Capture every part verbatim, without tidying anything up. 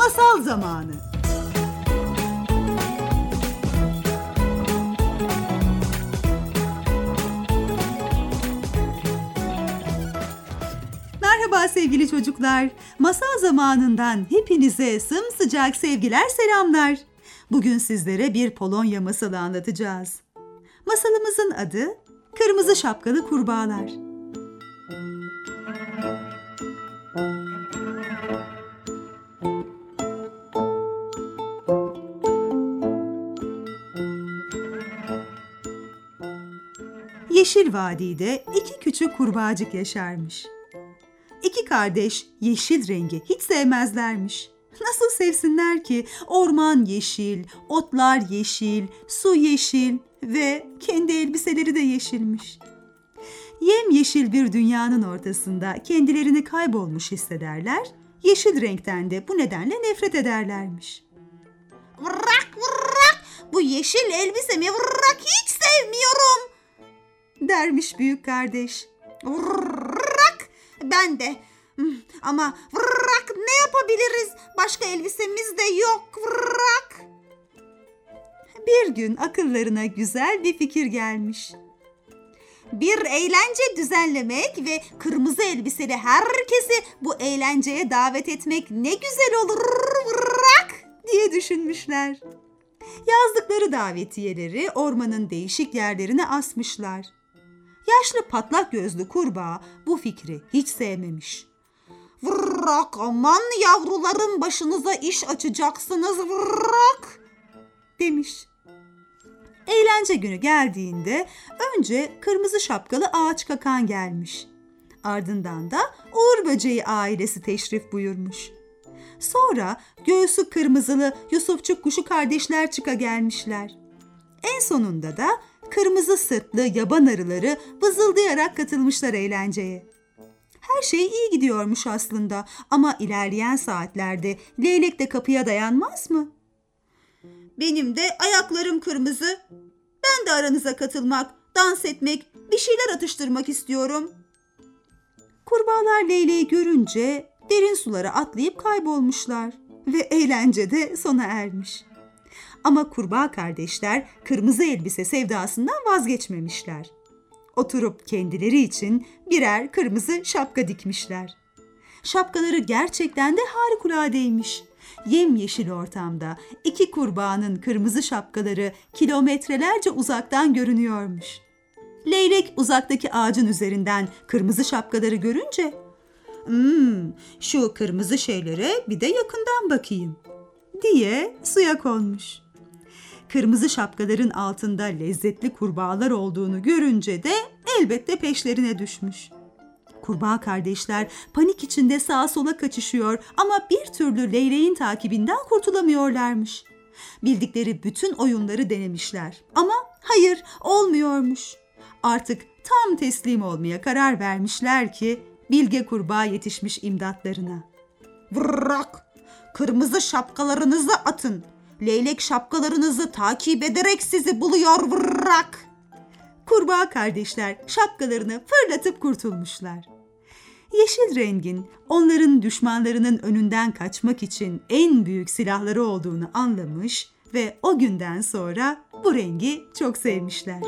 Masal zamanı. Merhaba sevgili çocuklar. Masal zamanından hepinize sımsıcak sevgiler, selamlar. Bugün sizlere bir Polonya masalı anlatacağız. Masalımızın adı Kırmızı Şapkalı Kurbağalar. Yeşil vadide iki küçük kurbağacık yaşarmış. İki kardeş yeşil rengi hiç sevmezlermiş. Nasıl sevsinler ki? Orman yeşil, otlar yeşil, su yeşil ve kendi elbiseleri de yeşilmiş. Yemyeşil bir dünyanın ortasında kendilerini kaybolmuş hissederler, yeşil renkten de bu nedenle nefret ederlermiş. Vırrak vırrak, bu yeşil elbisemi vırrak hiç sevmiyorum dermiş büyük kardeş. Vırrak, ben de. Ama vırrak, ne yapabiliriz? Başka elbisemiz de yok vırrak. Bir gün akıllarına güzel bir fikir gelmiş. Bir eğlence düzenlemek ve kırmızı elbiseli herkesi bu eğlenceye davet etmek ne güzel olur vırrak diye düşünmüşler. Yazdıkları davetiyeleri ormanın değişik yerlerine asmışlar. Yaşlı patlak gözlü kurbağa bu fikri hiç sevmemiş. Vırrak, aman yavrularım, başınıza iş açacaksınız vırrak demiş. Eğlence günü geldiğinde önce kırmızı şapkalı ağaç kakan gelmiş. Ardından da Uğur Böceği ailesi teşrif buyurmuş. Sonra göğsü kırmızılı Yusufçuk kuşu kardeşler çıka gelmişler. En sonunda da kırmızı sırtlı yaban arıları vızıldayarak katılmışlar eğlenceye. Her şey iyi gidiyormuş aslında ama ilerleyen saatlerde leylek de kapıya dayanmaz mı? Benim de ayaklarım kırmızı. Ben de aranıza katılmak, dans etmek, bir şeyler atıştırmak istiyorum. Kurbağalar leyleği görünce derin sulara atlayıp kaybolmuşlar ve eğlence de sona ermiş. Ama kurbağa kardeşler kırmızı elbise sevdasından vazgeçmemişler. Oturup kendileri için birer kırmızı şapka dikmişler. Şapkaları gerçekten de harikuladeymiş. Yemyeşil ortamda iki kurbağanın kırmızı şapkaları kilometrelerce uzaktan görünüyormuş. Leylek uzaktaki ağacın üzerinden kırmızı şapkaları görünce, "Hmm, şu kırmızı şeylere bir de yakından bakayım," diye suya konmuş. Kırmızı şapkaların altında lezzetli kurbağalar olduğunu görünce de elbette peşlerine düşmüş. Kurbağa kardeşler panik içinde sağa sola kaçışıyor ama bir türlü leyleğin takibinden kurtulamıyorlarmış. Bildikleri bütün oyunları denemişler ama hayır, olmuyormuş. Artık tam teslim olmaya karar vermişler ki bilge kurbağa yetişmiş imdatlarına. Vırrak, kırmızı şapkalarınızı atın. Leylek şapkalarınızı takip ederek sizi buluyor vırrak. Kurbağa kardeşler şapkalarını fırlatıp kurtulmuşlar. Yeşil rengin onların düşmanlarının önünden kaçmak için en büyük silahları olduğunu anlamış ve o günden sonra bu rengi çok sevmişler.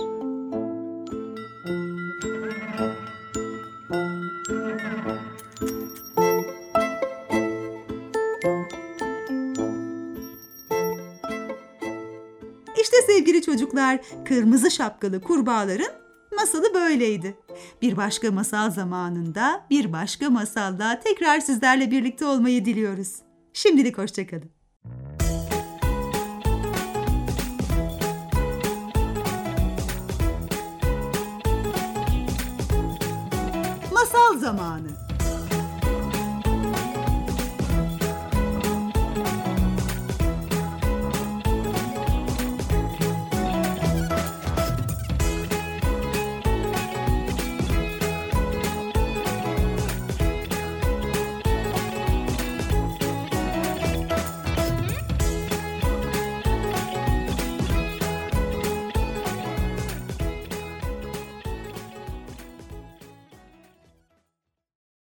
İşte sevgili çocuklar, kırmızı şapkalı kurbağaların masalı böyleydi. Bir başka masal zamanında, bir başka masalla tekrar sizlerle birlikte olmayı diliyoruz. Şimdilik hoşça kalın. Masal zamanı.